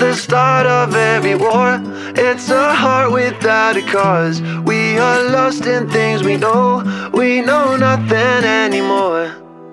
the start of every war. It's a heart without a cause. We are lost in things we know nothing anymore.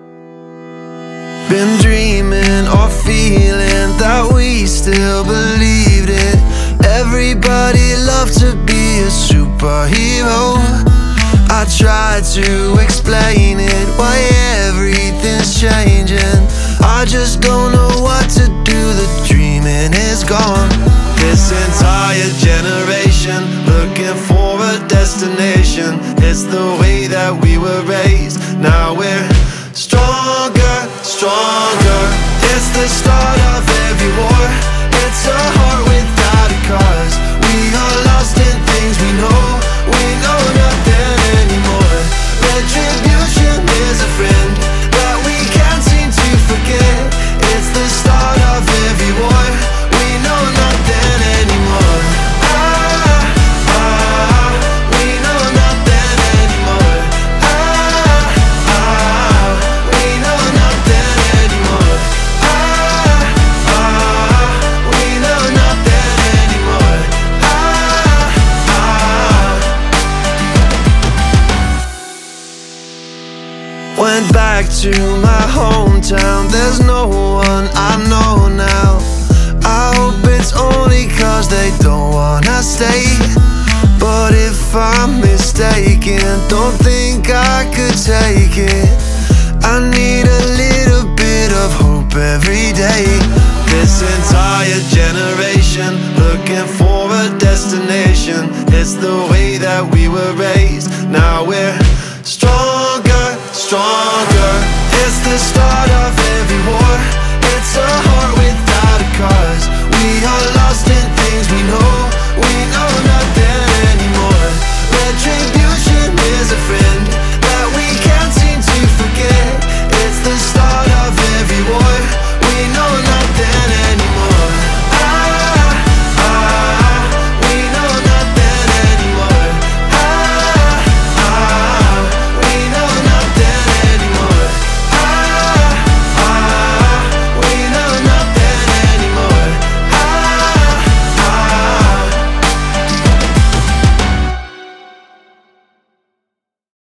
Been dreaming or feeling that we still believed it. Everybody loved to be a superhero. I tried to explain it, why everything's changing. I just don't know what to do, the dreaming is gone. This entire generation looking for a destination. It's the way that we were raised. Now we're stronger, stronger. It's the start of every war. It's a heart without a cause. We are lost in things we know nothing anymore. Retribution is a friend that we can't seem to forget. It's the start of every war. We know nothing anymore. We know nothing anymore. We know nothing anymore. We know nothing anymore. Went back to my hometown, there's no one I know now. I hope it's only cause they don't wanna stay. But if I'm mistaken, don't think I could take it. I need a little bit of hope every day. This entire generation looking for a destination. It's the way that we were raised. Now we're